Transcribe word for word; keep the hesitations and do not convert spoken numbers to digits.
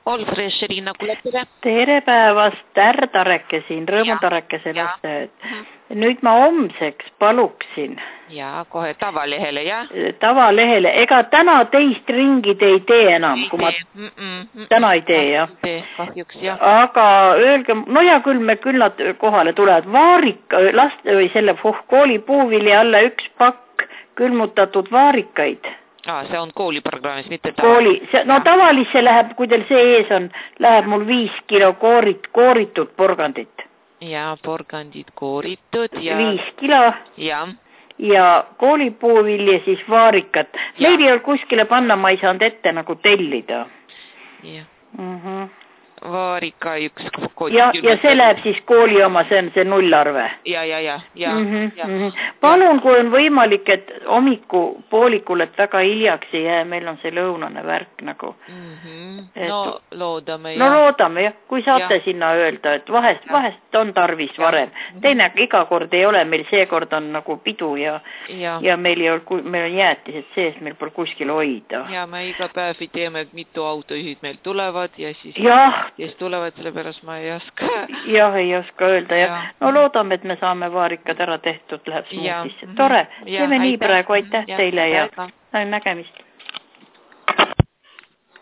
All fresh, Riina, kuule, tere. Tere päevast, Ärdareke siin, Rõõmutareke sellest. Nüüd ma homseks paluksin. Ja, kohe tavalehele, jah? Tavalehele. Ega täna teist ringid ei tee enam. Ei kui ma... tee. Mm -mm, mm -mm. Täna ei tee, jah. Tee, kahjuks, jah. Aga öelge, no ja küll me küll nad kohale tulevad. Vaarik, last, või selle fuh, kooli puuvilja alla üks pakk külmutatud vaarikaid. Aa, see on kooliprogrammis, mitte tavalis. Kooli, see, no tavalisse läheb, kui teil see ees on, läheb mul viis kilo koorit, kooritud porgandit. Ja, porgandid kooritud ja... Viis kilo. Ja. Ja koolipuuvilja siis vaarikat. Meil ei ole kuskile panna, ma ei saanud ette nagu tellida. Ja. Mhm. Vaarika üks koot. Ja, ja see läheb siis kooli oma, see on see nullarve. Ja, ja, ja. ja, mm -hmm, ja. Mm -hmm. Palun, kui on võimalik, et hommiku poolikul, et väga hiljaks ei jää, meil on see lõunane värk nagu. Mm -hmm. et, no loodame. No ja. loodame jah, kui saate ja. sinna öelda, et vahest, vahest on tarvis ja. varem. Teine iga kord ei ole, meil seekord on nagu pidu ja, ja. ja meil, ei ole, meil on jäätised sees, meil pole kuskil hoida. Ja me iga päev teeme, et mitu autojuhid meil tulevad ja siis... Jah. Kes tulevad, selle pärast ma ei oska. Jah, ei oska öelda. Ja. Ja. No loodame, et me saame vaarikad ära tehtud, läheb smuutisse. Tore. Teeme nii praegu, aitäh ja. teile ja, ja nägemist.